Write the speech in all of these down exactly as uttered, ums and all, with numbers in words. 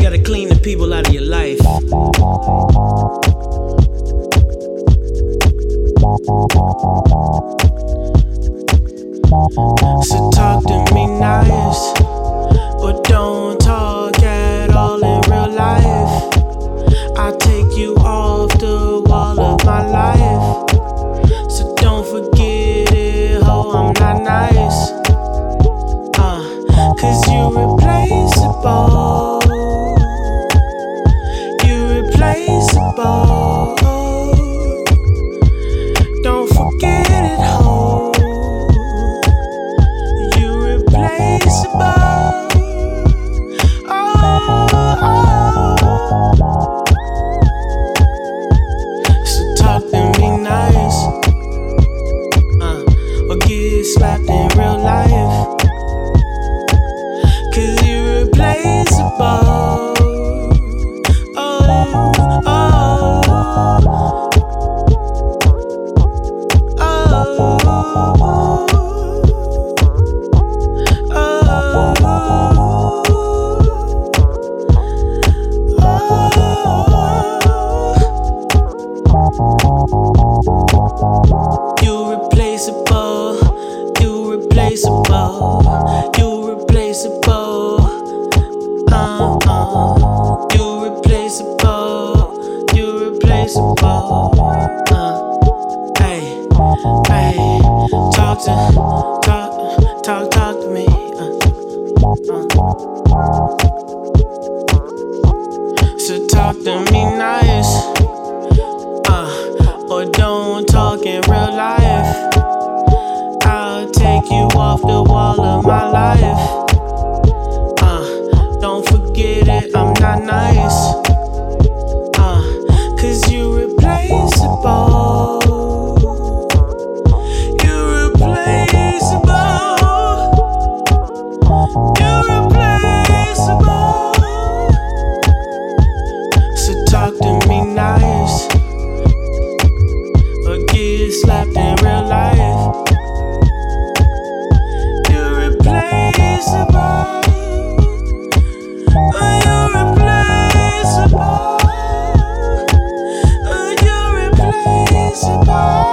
gotta clean the people out of your life. So talk to me nice, but don't talk at all in real life. I take you off the wall of my life, so don't forget it, ho, I'm not nice. Uh, cause you replaceable. You replaceable. Don't forget it, ho. You replaceable. Oh, oh. So talk to me nice, uh, or get slapped in real life. Cause you replaceable. Oh, oh, oh, you replaceable, you replaceable, you replaceable, uh, uh, you replaceable, you replaceable, uh, hey, hey, talk to, talk, talk, talk to me, uh, uh. So talk to me nice, uh, or don't talk in real life. I'll take you off the wall of my life. Uh, don't forget it, I'm not nice. Uh, cause you replaceable. You replaceable. You replaceable. So talk to me nice, or get slapped in real life. You're replaceable. Oh, you're replaceable. Oh, you're replaceable.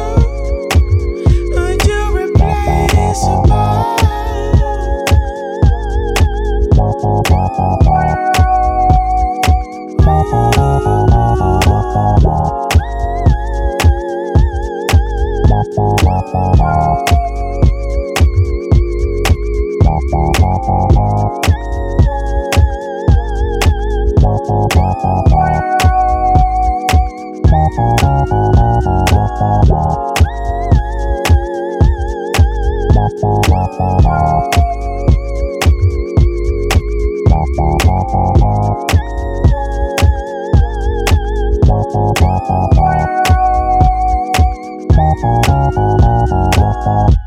Oh, you're replaceable. Thank you.